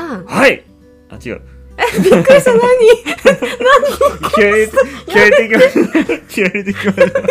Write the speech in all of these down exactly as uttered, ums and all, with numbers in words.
さん。 はい。あ、違う。 え、びっくりした。何何気合い、気合い入れていきましょう。気合い入れていきましょう。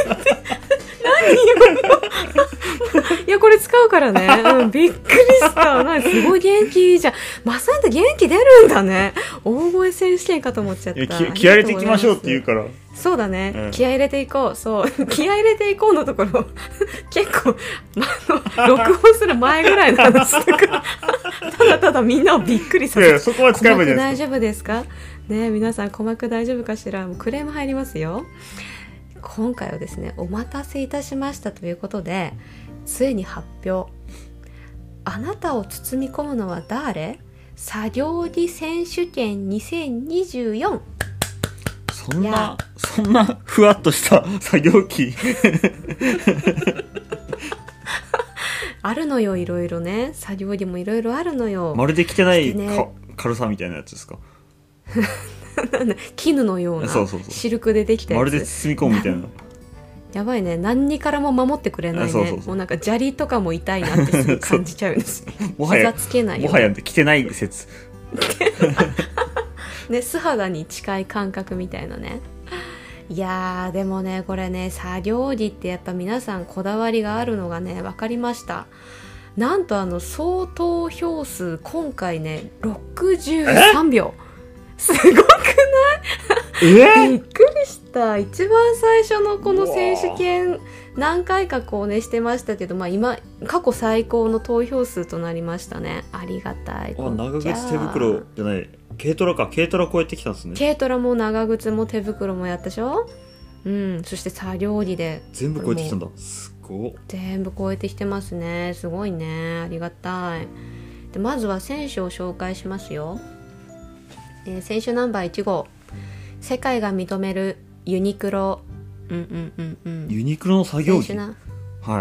いや、これ使うからね。うん、びっくりした。なんかすごい元気いいじゃん。マサンって元気出るんだね。大声選手権かと思っちゃった。 気, 気合い入れていきましょうって言うから。 そうだね、 うん、 気合い入れていこう。そう気合い入れていこうのところ結構あの録音する前ぐらいの話だからただただみんなをびっくりさせて。いやいや、 そこは使えばいいじゃないですか。鼓膜大丈夫ですかね。皆さん鼓膜大丈夫かしら。もうクレーム入りますよ。今回はですね、お待たせいたしましたということで、ついに発表。あなたを包み込むのは誰？作業着選手権にせんにじゅうよん。 そんなそんなふわっとした作業着あるのよ、いろいろね。作業着もいろいろあるのよ。 まるで着てない、ね、軽さみたいなやつですか絹のようなシルクでできたやつ、 まるで包み込むみたいな。 やばいね。何にからも守ってくれないね。 そうそうそう、 もうなんか砂利とかも痛いなってすぐ感じちゃうんですもはや膝つけないよ、 もはや着てない説ね、素肌に近い感覚みたいなね。いやー、でもね、これね、作業着ってやっぱ皆さんこだわりがあるのがね、分かりました。なんとあの総投票数今回ねろくじゅうさんびょう。すごくない？ えびっくりした。一番最初のこの選手権何回かこうねしてましたけど、まあ今過去最高の投票数となりましたね。ありがたい。 あ、長靴手袋じゃない、軽トラか。軽トラ超えてきたんですね。 軽トラも長靴も手袋もやったでしょ。うん、そして作業着で全部超えてきたんだ。すごい。 全部超えてきてますね。すごいね。ありがたい。でまずは選手を紹介しますよ。えー、選手ナンバーいち号、世界が認めるユニクロ、うんうんうんうん、 ユニクロの作業着、 な、 はい、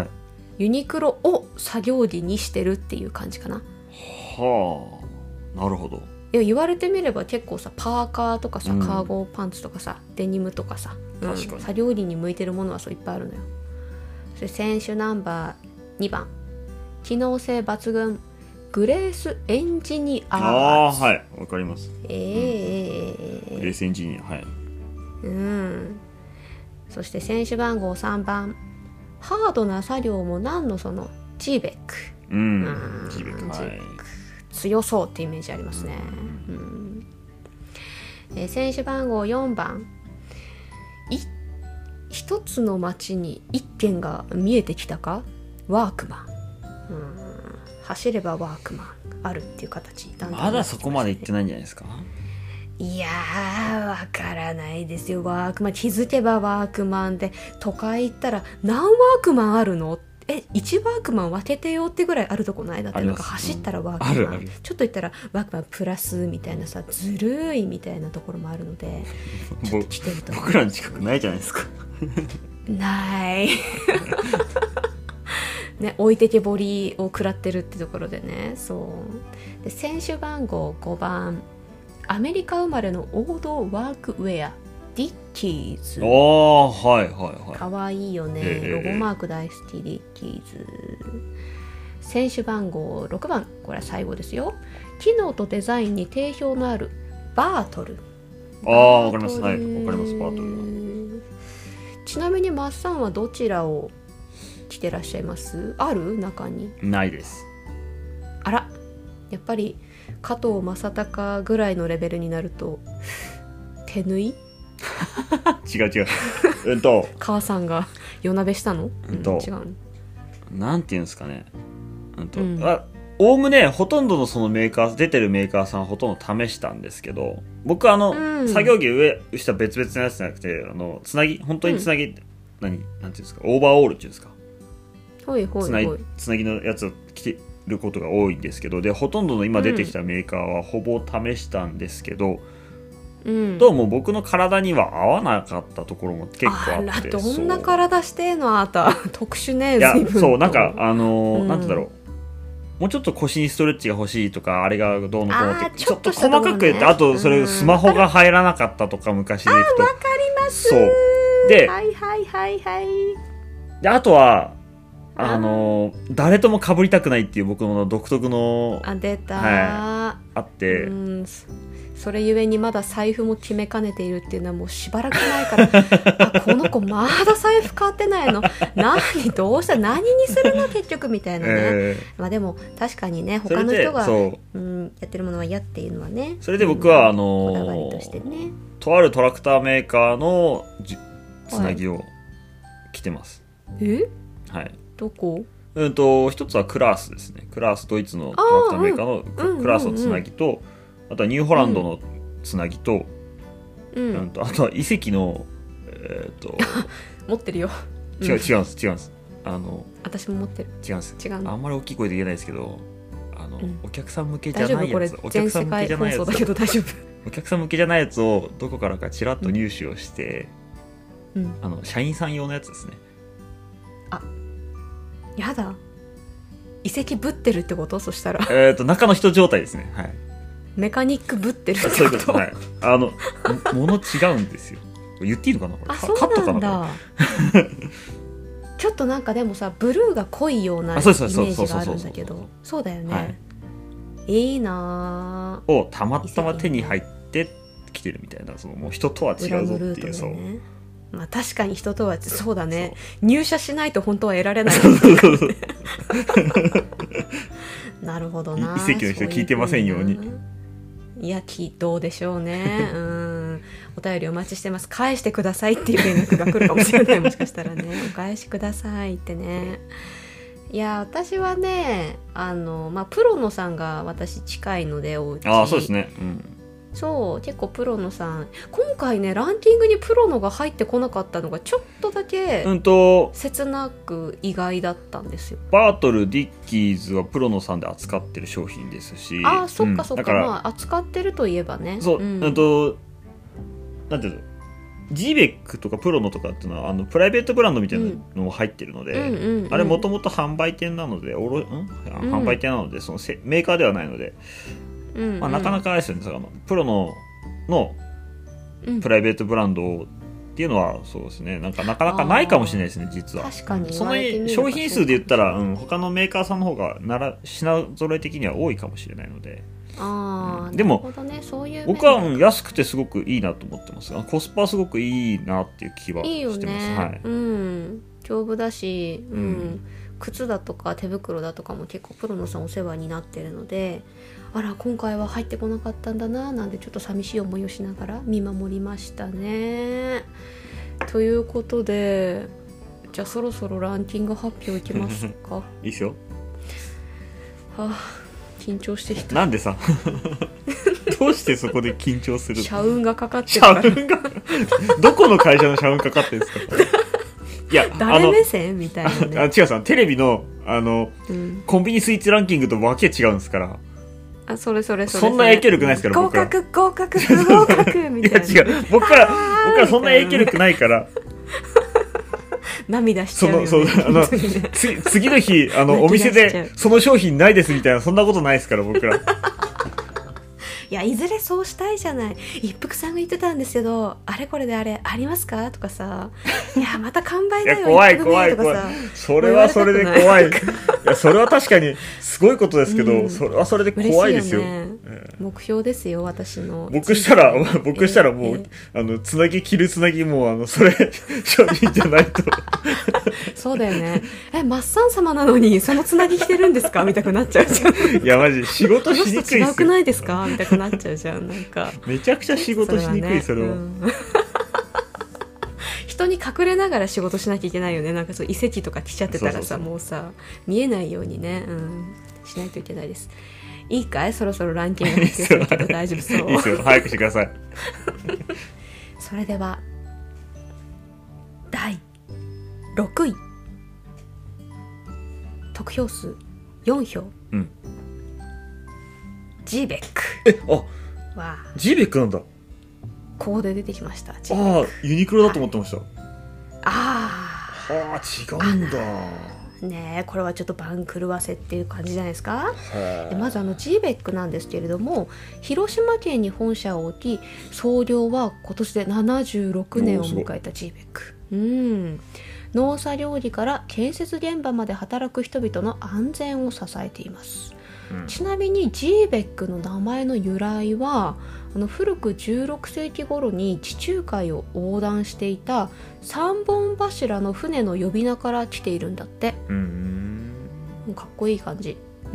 ユニクロを作業着にしてるっていう感じかな。 はあ、なるほど。 いや、言われてみれば結構さ、パーカーとかさ、 うん、 カーゴパンツとかさ、デニムとかさ、 うん、 作業着に向いてるものはそういっぱいあるのよ。それ選手ナンバーにばん、機能性抜群グレースエンジニアーズ。ああ、はい、わかります。 えー、 うん、グレースエンジニア、はい。 うん。そして選手番号さんばん、ハードな作業も何のそのジーベック。 うん、うん、ジーベック、はい、 強そうってイメージありますね。うんうんえー、選手番号よんばん、い一つの街に一軒が見えてきたか、ワークマン。うん、走ればワークマンあるっていう形にだんだん、ね、 まだそこまで行ってないんじゃないですか。 いやー、わからないですよ。ワークマン、気づけばワークマンで、都会行ったら何ワークマンあるの？え、いちワークマン分けてよってぐらいあるとこない？だってなんか走ったらワークマン、 あるある、 ちょっと行ったらワークマンプラスみたいなさ、ずるいみたいなところもあるので、ちょっと来てると僕らの近くないじゃないですかないね、置いてけぼりを食らってるってところでね。そうで、選手番号ごばん、アメリカ生まれの王道ワークウェア、ディッキーズ。 ああ、はいはいはい。 かわいいよね、 えー、 ロゴマーク大好き、ディッキーズ。選手番号ろくばん、これは最後ですよ。機能とデザインに定評のあるバートル。 ああ、わかります。はい、わかります、バートル。 ちなみにマッサンはどちらを着てらっしゃいます？ある？中にないです。 あら、やっぱり加藤正隆ぐらいのレベルになると手縫い違う違うえっと母さんが夜鍋したの？ えっと、 うん、違うの？ なんていうんですかね、うんと、 うん、 あ、おおむねほとんどのそのメーカー、出てるメーカーさんほとんど試したんですけど、僕はあの、うん、作業着上下別々のやつじゃなくて、あのつなぎ、本当につなぎ、うん、何なんていうんですか、オーバーオールっていうんですか、 ほいほいほい、 つなぎ、つなぎのやつを着てることが多いんですけど、でほとんどの今出てきたメーカーはほぼ試したんですけど、うん、どうも僕の体には合わなかったところも結構あって。 あら、どんな体してんのあなた特殊ね。 いや、そうなんかあのー、 うん、 なんてだろう、もうちょっと腰にストレッチが欲しいとか、あれがどうのこうのってちょっと細かく言って、あとそれスマホが入らなかったとか、昔でいくと。 あ、わかります。 そうで、 はいはいはいはい。 であとはあのー、誰とも被りたくないっていう僕の独特の、 あ、出た、 はい、 あって、 うんそれゆえにまだ財布も決めかねているっていうのはもうしばらく前からあこの子まだ財布買ってないの何どうした何にするの結局みたいなね、えー、まあでも確かにね他の人がう、うん、やってるものは嫌っていうのはねそれで僕は、うん、あのー、 こだわりとしてねとあるトラクターメーカーのつなぎを着てます、 はい、えはいどこうんと一つはクラースですねクラースドイツのトラクターメーカーのクラースのつなぎと、うんうんうん、あとはニューホランドのつなぎと、うんうん、とあとは遺跡の、えー、と持ってるよ違う違うんです違うんですあの私も持ってる違うんです違うあんまり大きい声で言えないですけどあの、うん、お客さん向けじゃないやつお客さん向けじゃないやつお客さん向けじゃないやつをどこからかちらっと入手をして、うん、あの社員さん用のやつですねあやだ遺跡ぶってるってことそしたらえっと中の人状態ですねはいメカニックぶってるってことそういうことはいあのもの違うんですよ言っていいのかなこれあそうなんだちょっとなんかでもさブルーが濃いようなイメージがあるんだけどそうだよね、はい、いいなをたまたま手に入ってきてるみたいなそのもう人とは違うぞっていうそうまあ確かに人とはそうだね入社しないと本当は得られないなるほどな遺跡の人聞いてませんようにいやきどうでしょうねうんお便りお待ちしてます返してくださいっていう連絡が来るかもしれないもしかしたらねお返しくださいってねいや私はねあの、まあ、プロノさんが私近いのでお家あそうですね、うんそう結構プロノさん今回ねランキングにプロノが入ってこなかったのがちょっとだけ切なく意外だったんですよ、 うん、バートルディッキーズはプロノさんで扱ってる商品ですしああそっかそっか、うん、まあ扱ってるといえばねそう、うん、うんとなんていうのジーベックとかプロノとかっていうのはあのプライベートブランドみたいなのも入ってるので、うんうんうんうん、あれもともと販売店なのでおろ、うん、販売店なのでそのせメーカーではないのでうんうんまあ、なかなかあれですよねあのプロののプライベートブランドっていうのはそうですねなんかなかなかないかもしれないですね実は確かにその商品数で言ったら、うん、他のメーカーさんの方がなら品揃え的には多いかもしれないのであ、 うん、でも、 ね、そういう僕は、うん、安くてすごくいいなと思ってますコスパはすごくいいなっていう気はしてます。いいよね、はい、 うん、丈夫だし、うんうん、靴だとか手袋だとかも結構プロノさんお世話になってるのであら今回は入ってこなかったんだななんでちょっと寂しい思いをしながら見守りましたねということでじゃあそろそろランキング発表いきますかいいっすよはあ緊張してきたなんでさどうしてそこで緊張するの社運がかかってるから社運がどこの会社の社運かかってるんですかいや誰目線みたいなねあ違うさテレビのあの、うん、コンビニスイーツランキングとわけ違うんですからあそれそれそれそんな影響力ないですから合格合格不合格みたいないや違う僕ら僕らそんな影響力ないから涙しちゃうよねそのそうあのつ次の日あのお店でその商品ないですみたいなそんなことないですから僕らいやいずれそうしたいじゃない一服さんが言ってたんですけどあれこれであれありますかとかさいやまた完売だよいや怖い怖い怖いそれはそれで怖いいやそれは確かにすごいことですけど、うん、それはそれで怖いですよ、 ねえー、目標ですよ私の僕したら僕したらもう、えー、あのつなぎ切るつなぎもうあのそれ商品じゃないとそうだよねえマッサン様なのにそのつなぎ着てるんですかみたくなっちゃうじゃんいやマジ仕事しにくいっすよ違くないですかみたくなっちゃうじゃんなんかめちゃくちゃ仕事しにくいそれは、ねうん、 人に隠れながら仕事しなきゃいけないよねなんかそう遺跡とか来ちゃってたらさそうそうそうもうさ見えないようにね、うん、しないといけないですいいかいそろそろランキング発表するけど大丈夫そういいですよ早くしてくださいそれではだいろくい得票数よんひょう、うん、ジーベックえあわジーベックなんだここで出てきましたああユニクロだと思ってました、はい、 ああはあ違うんだねえこれはちょっと番狂わせっていう感じじゃないですかでまずあのジーベックなんですけれども広島県に本社を置き創業は今年でななじゅうろくねんを迎えたジーベックうん農作料理から建設現場まで働く人々の安全を支えています、うん、ちなみにジーベックの名前の由来はあの古くじゅうろくせいき頃に地中海を横断していたさんぼん柱の船の呼び名から来ているんだって、うん、かっこいい感じ、うん、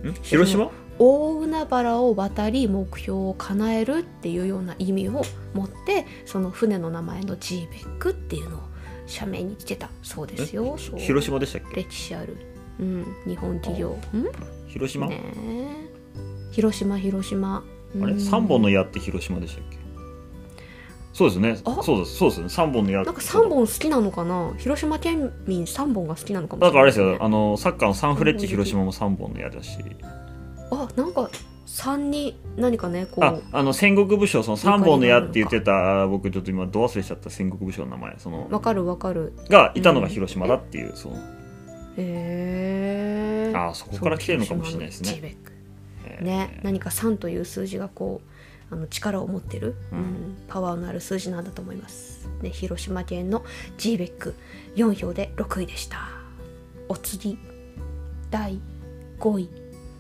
広島大海原を渡り目標を叶えるっていうような意味を持ってその船の名前のジーベックっていうのを社名にしてたそうですよ。そう広島でしたっけ？ 歴史ある、うん、日本企業。ん広島、 ね、広島広島、 うん、あれさんぼんの矢って広島でしたっけ？そうですね。そうですそうですね。さんぼんの矢なんかさんぼん好きなのかな。広島県民さんぼんが好きなのかもしれない、ね、 だからあれですよ、あのサッカーのサンフレッチェ広島もさんぼんの矢だし、 あ、なんかさんに何かねこうああの戦国武将そのさんぼんの矢って言ってた僕ちょっと今ど忘れしちゃった戦国武将の名前そのわかるわかるがいたのが広島だっていう、うん、そのへーあそこから来てるのかもしれないですね。 ね、何かさんという数字がこうあの力を持ってる、うんうん、パワーのある数字なんだと思います、ね、広島県の ジーベックよんひょうでろくいでした。お次だいごい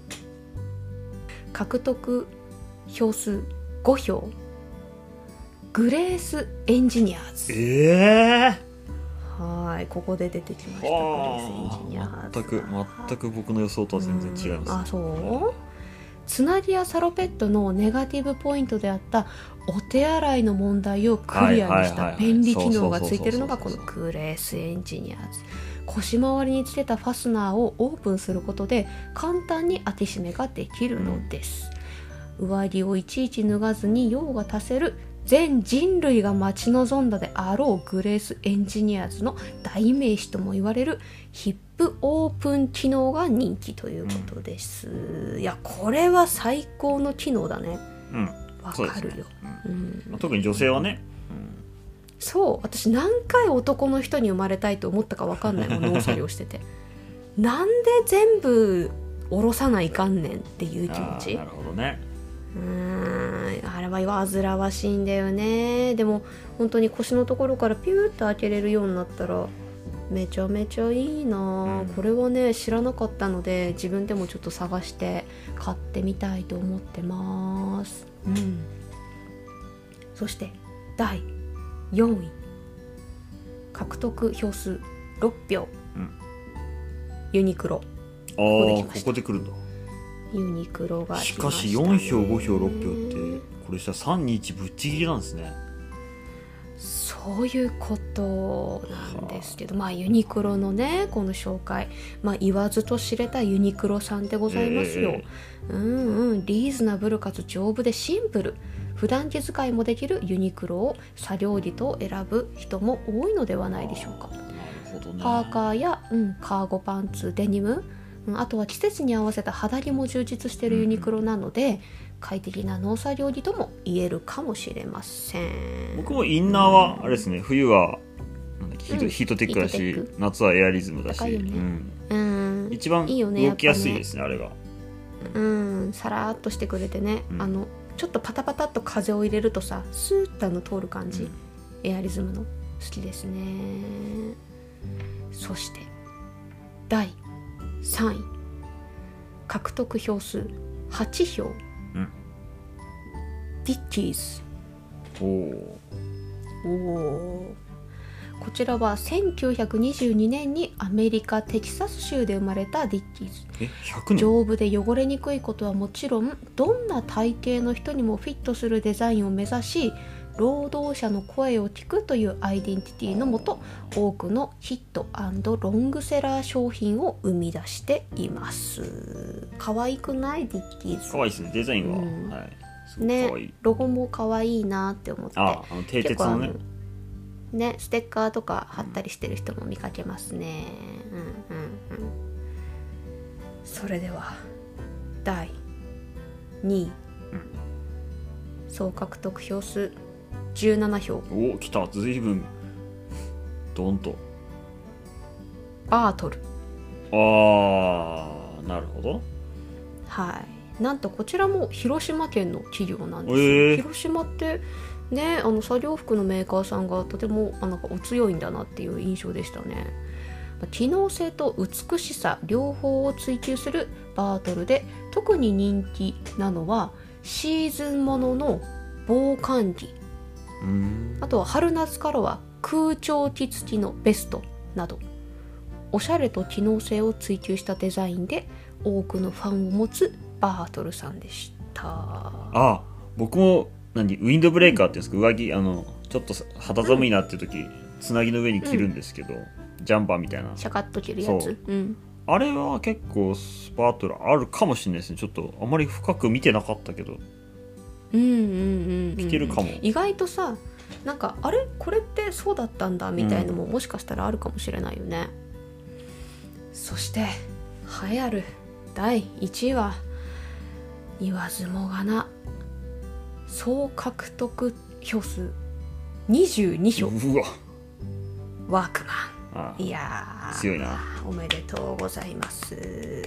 獲得票数ごひょうグレースエンジニアーズ。 えー、はいここで出てきました。グレースエンジニアーズ全く全く僕の予想とは全然違います、ね、 あそうつなぎやサロペットのネガティブポイントであったお手洗いの問題をクリアにした便利機能がついているのがこのグレースエンジニアーズ。腰回りにつけたファスナーをオープンすることで簡単に当て閉めができるのです、うん、上着をいちいち脱がずに用が足せる全人類が待ち望んだであろうグレースエンジニアーズの代名詞とも言われるヒップオープン機能が人気ということです、うん、いやこれは最高の機能だね。 うん、 わかるよ、 うんうん、特に女性はね、うんそう私何回男の人に生まれたいと思ったか分かんないもん農作業しててなんで全部下ろさないかんねんっていう気持ち。 なるほどね。 うーんあれは煩わしいんだよね。でも本当に腰のところからピューッと開けれるようになったらめちゃめちゃいいな、うん、これはね知らなかったので自分でもちょっと探して買ってみたいと思ってます、うん、そしてだいよんい獲得票数ろっぴょう、うん、ユニクロ。 あここここで来るんだ。 ユニクロが来ましたね。 しかしよんひょうごひょうろっぴょうってこれしたらさんにいちぶっちぎりなんですね。 そういうことなんですけど、まあユニクロのねこの紹介、まあ言わずと知れたユニクロさんでございますよ、えー、うんうんリーズナブルかつ丈夫でシンプル普段着使いもできるユニクロを作業着と選ぶ人も多いのではないでしょうか。なるほどね。パーカーや、うん、カーゴパンツデニム、うん、あとは季節に合わせた肌着も充実しているユニクロなので、うん、快適な農作業着とも言えるかもしれません。 僕もインナーはあれですね、冬はなんだっけヒート、うん、ヒートテックだし夏はエアリズムだし、ねうんうん、一番動きやすいですね、あれが、 うん、さらっとしてくれてね、うん、あのちょっとパタパタっと風を入れるとさスーッとあの通る感じ、うん、エアリズムの好きですね。そしてだいさんい獲得票数はちひょう、うん、ディッキーズ。おおこちらはせんきゅうひゃくにじゅうにねんにアメリカテキサス州で生まれたディッキーズ。 えひゃくねん丈夫で汚れにくいことはもちろんどんな体型の人にもフィットするデザインを目指し労働者の声を聞くというアイデンティティのもと多くのヒット&ロングセラー商品を生み出しています。可愛くないディッキーズ。 可愛いですねデザインは、うんはい、すごく可愛いね。ロゴも可愛いなって思ってああの蹄鉄のねね、ステッカーとか貼ったりしてる人も見かけますね、うんうんうん、それではだいにい、うん、総獲得票数じゅうななひょう。 お来た随分ドンとバートル。 あーなるほど。 はいなんとこちらも広島県の企業なんですよ、えー、広島ってね、あの作業服のメーカーさんがとてもあなんかお強いんだなっていう印象でしたね。機能性と美しさ両方を追求するバートルで、特に人気なのはシーズンものの防寒着、 うん、 あとは春夏からは空調機付きのベストなど、おしゃれと機能性を追求したデザインで多くのファンを持つバートルさんでした。 あ、僕も何ウィンドブレーカーっていうんですか、上着あのちょっと肌寒いなっていう時、うん、つなぎの上に着るんですけど、うん、ジャンパーみたいなシャカッと着るやつ、うん、 あれは結構スパートルあるかもしれないですね。ちょっとあまり深く見てなかったけど、 うんうんうん、うん、 着てるかも。 意外とさ、なんかあれこれってそうだったんだみたいのももしかしたらあるかもしれないよね、うん、そして栄えあるだいいちいは言わずもがな総獲得票数にじゅうにひょう、 うわ、 ワークマン。 ああ、 いや強いな。 おめでとうございます。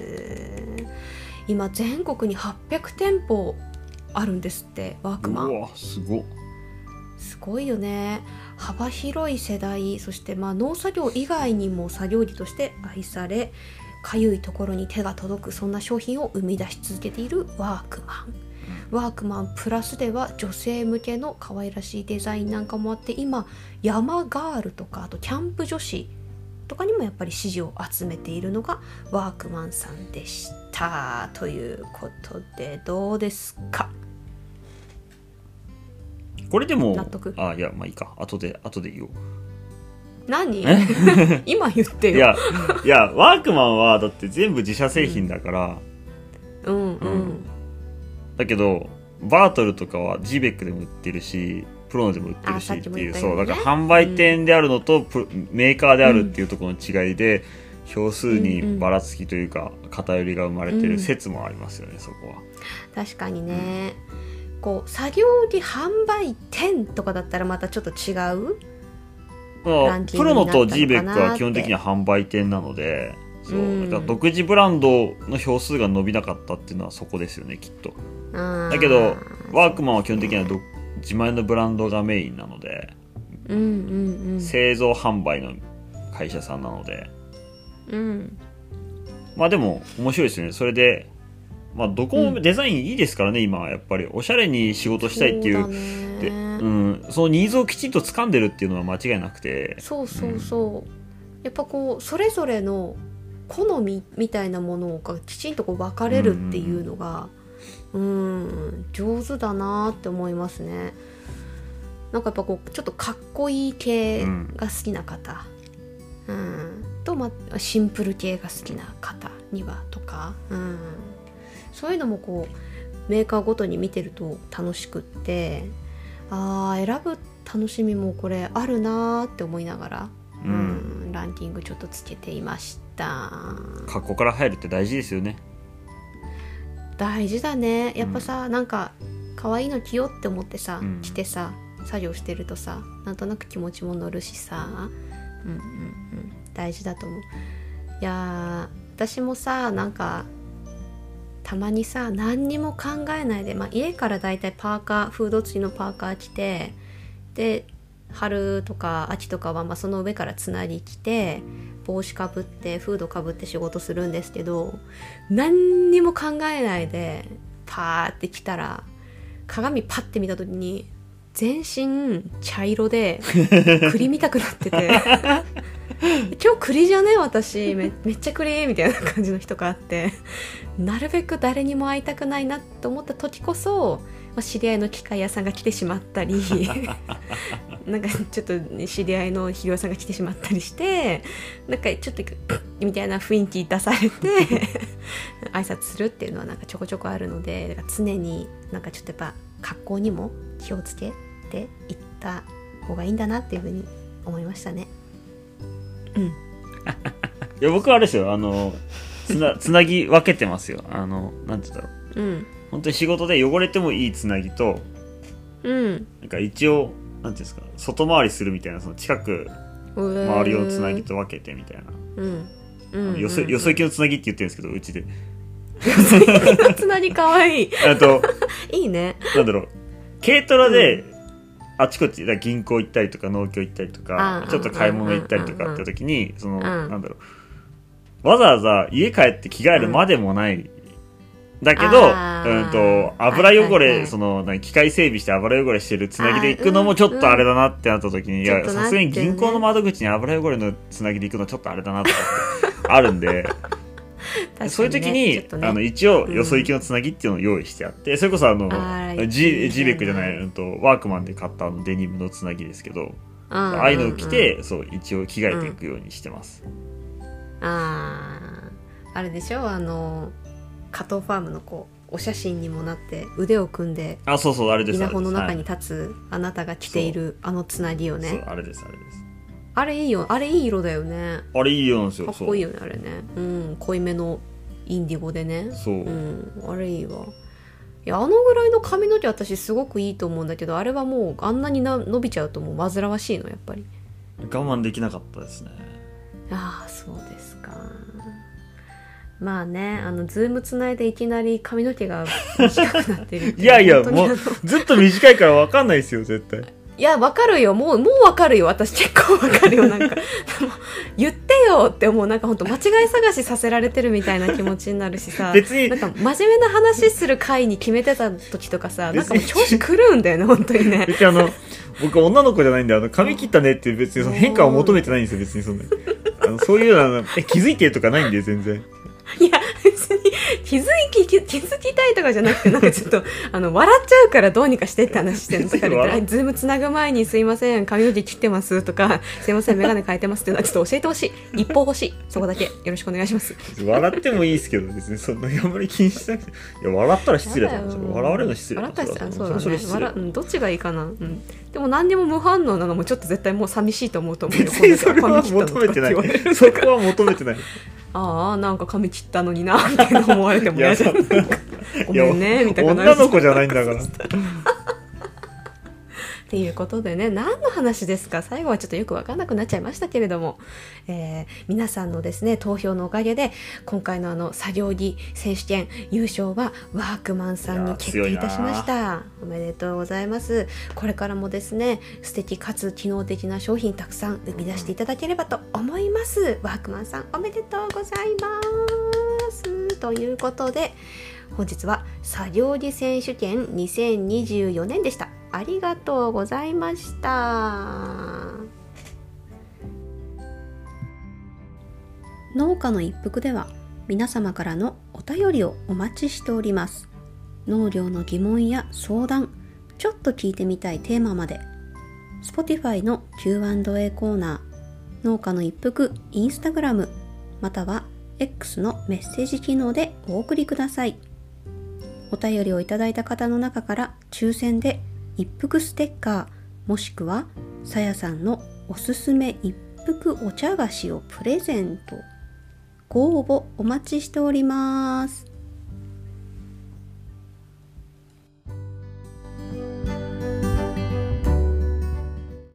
今全国にはっぴゃくてんぽあるんですって、ワークマン。 うわ、すごっ。 すごいよね。幅広い世代、そしてまあ農作業以外にも作業着として愛され、かゆいところに手が届く、そんな商品を生み出し続けているワークマン。ワークマンプラスでは女性向けの可愛らしいデザインなんかもあって、今山ガールとかあとキャンプ女子とかにもやっぱり支持を集めているのがワークマンさんでした。ということでどうですか？ これでも納得？ あ、いや、まあいいか、後で後で言おう。 何今言ってよ。 いやいや、ワークマンはだって全部自社製品だから、 うんうん、うん、 だけどバートルとかは ジーベック でも売ってるし、プロノでも売ってるしっていう、ね、そうだから販売店であるのと、うん、メーカーであるっていうところの違いで、うん、票数にばらつきというか、うん、偏りが生まれてる説もありますよね、うん、そこは。 確かにね、うん、こう作業着販売店とかだったらまたちょっと違うランキンプグになったのかなって。 ロノと ジーベック は基本的には販売店なので、そう、うん、だから独自ブランドの票数が伸びなかったっていうのはそこですよね、きっと。だけどワークマンは基本的にはど自前のブランドがメインなので、 うんうんうん、 製造販売の会社さんなので、 うん、 まあでも面白いですよね。それで、まあ、どこもデザインいいですからね、うん、今はやっぱりおしゃれに仕事したいっていう、 そうで、うん、そのニーズをきちんと掴んでるっていうのは間違いなくて、 そうそうそう、うん、やっぱこうそれぞれの好みみたいなものがきちんとこう分かれるっていうのが、うん、うん、上手だなって思いますね。なんかやっぱこうちょっとかっこいい系が好きな方、うんうん、と、まあ、シンプル系が好きな方にはとか、うん、そういうのもこうメーカーごとに見てると楽しくって、あー選ぶ楽しみもこれあるなって思いながら、うんうん、ランキングちょっとつけていました。 格好から入るって大事ですよね。 大事だね。やっぱさ、うん、なんか可愛いの着ようって思ってさ、うん、着てさ作業してるとさ、なんとなく気持ちも乗るしさ、うんうんうん、大事だと思う。いや私もさ、なんかたまにさ何にも考えないで、まあ、家からだいたいパーカー、フード付きのパーカー着て、で春とか秋とかはまあその上からつなぎ着て、帽子かぶってフードかぶって仕事するんですけど、何にも考えないでパーって着たら、鏡パッて見た時に全身茶色で栗見たくなってて今日栗じゃね私 め, めっちゃ栗みたいな感じの人があって、なるべく誰にも会いたくないなと思った時こそ、まあ、知り合いの機械屋さんが来てしまったりなんかちょっと知り合いの肥料屋さんが来てしまったりして、なんかちょっとみたいな雰囲気出されて挨拶するっていうのはなんかちょこちょこあるので、だから常になんかちょっとやっぱ格好にも気をつけていった方がいいんだなっていうふうに思いましたね。うん、いや僕はあれですよ、あのつ な, つなぎ分けてますよ。あのなんて言うんだろう、うん、本当に仕事で汚れてもいいつなぎと、うん、なんか一応なんていうんですか、外回りするみたいな、その近く回るようなつなぎと分けてみたいな、うんうんうん、よそよそ行きのつなぎって言ってるんですけど、うちでよそ行きのつなぎかわいいあといいね。 なんだろう、軽トラであちこちだ銀行行ったりとか農協行ったりとかちょっと買い物行ったりとかって時にその、うん、なんだろうわざわざ家帰って着替えるまでもない、うん、だけど、うんと油汚れ、はいはいはい、その機械整備して油汚れしてるつなぎで行くのもちょっとあれだなってなった時に、いやさすがに銀行の窓口に油汚れのつなぎで行くのちょっとあれだなとかってあるんでね、そういう時に、ね、あの一応よそ行きのつなぎっていうのを用意してあって、うん、それこそあのあジ, ジベックじゃない、うん、とワークマンで買ったあのデニムのつなぎですけど、ああいうのを着て、うん、そう一応着替えていくようにしてます、 うん、あああれでしょ、あの加藤ファームのこうお写真にもなって腕を組んであそうそうあれです稲穂の中に立つ、はい、あなたが着ているあのつなぎをね、 そうあれですあれです、 あれいいよ、あれいい色だよね。 あれいい色なんですよ。 かっこいいよねあれね。うん、濃いめのインディゴでね。 そう。うん、あれいいわ。いやあのぐらいの髪の毛私すごくいいと思うんだけど、あれはもうあんなにな伸びちゃうともう煩わしいのやっぱり。 我慢できなかったですね。 ああそうですか。まあね、あのズームつないでいきなり髪の毛が短くなってるっていやいやもうずっと短いから分かんないですよ絶対。 いやわかるよ、もうもうわかるよ、私結構わかるよ、なんか言ってよって思う、なんか本当間違い探しさせられてるみたいな気持ちになるしさ、 別になんか真面目な話する回に決めてた時とかさ、なんかもう調子狂うんだよね本当にね。 別にあの僕女の子じゃないんで、あの髪切ったねって別にその変化を求めてないんですよ別にそんなあのそういうのえ気づいてとかないんで全然。 いや別に気づき気づきたいとかじゃなくて、なんかちょっとあの笑っちゃうからどうにかしてって話してるの。だからズームつなぐ前にすいません髪の毛切ってますとかすいません眼鏡変えてますっていうのはちょっと教えてほしい、一報欲しい、そこだけよろしくお願いします。 笑ってもいいですけど別にそんなあんまり気にしなくて、いや笑ったら失礼だな、笑われるの失礼だな、 笑ったらそうだね、笑うん、どっちがいいかな、うん、でも何にも無反応なのもちょっと絶対もう寂しいと思うと思うよ。 別にそこは求めてないそこは求めてないああなんか髪切ったのになみたいな思われても嫌じゃんごめんねみたいな、 女の子じゃないんだからっていうことでね、何の話ですか、最後はちょっとよく分かんなくなっちゃいましたけれども、えー、皆さんのですね投票のおかげで今回のあの作業着選手権優勝はワークマンさんに決定いたしました。おめでとうございます。これからもですね素敵かつ機能的な商品たくさん生み出していただければと思います。ワークマンさんおめでとうございますということで、本日は作業着選手権にせんにじゅうよねんでした。ありがとうございました。農家の一服では皆様からのお便りをお待ちしております。農業の疑問や相談、ちょっと聞いてみたいテーマまで Spotify の キューアンドエー コーナー、農家の一服インスタグラムまたは X のメッセージ機能でお送りください。お便りをいただいた方の中から抽選で一服ステッカーもしくはさやさんのおすすめ一服お茶菓子をプレゼント。ご応募お待ちしております。